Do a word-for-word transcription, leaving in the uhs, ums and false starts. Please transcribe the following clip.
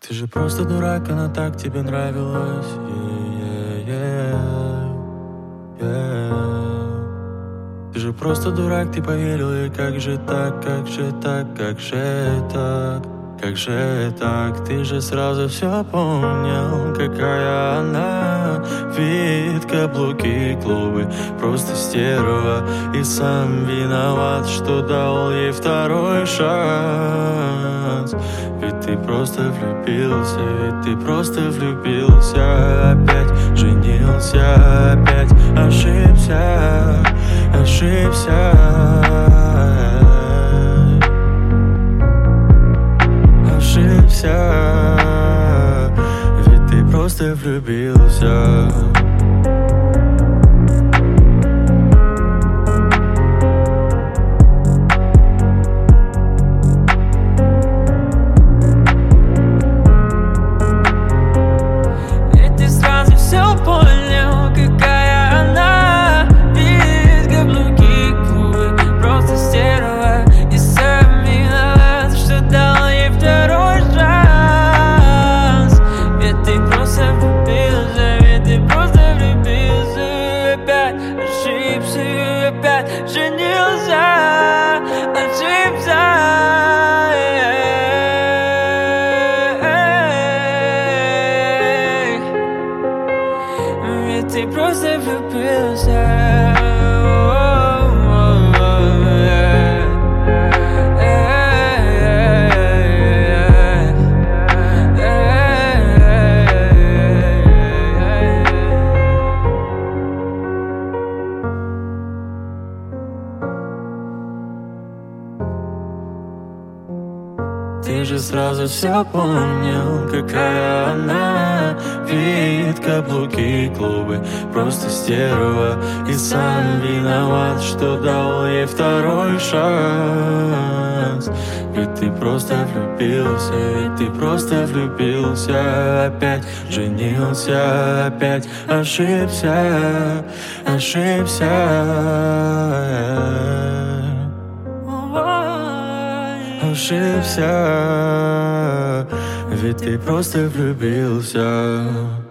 Ты же просто дурак, она так тебе нравилась. Yeah, yeah, yeah, yeah. Ты же просто дурак, ты поверил, и как же так, как же так, как же так, как же так. Ты же сразу все понял, какая она. Вид, каблуки, клубы, просто стерва. И сам виноват, что дал ей второй шанс. Ведь ты просто влюбился, ведь ты просто влюбился. Опять женился, опять ошибся, ошибся. Ошибся, ведь ты просто влюбился. Ошибся, опять женился, ошибся. Ведь ты просто влюбился. Ты же сразу все понял, какая она. Вид, каблуки, клубы, просто стерва. И сам виноват, что дал ей второй шанс. Ведь ты просто влюбился, ведь ты просто влюбился. Опять женился, опять ошибся, ошибся. Ошибся, ведь ты просто влюбился.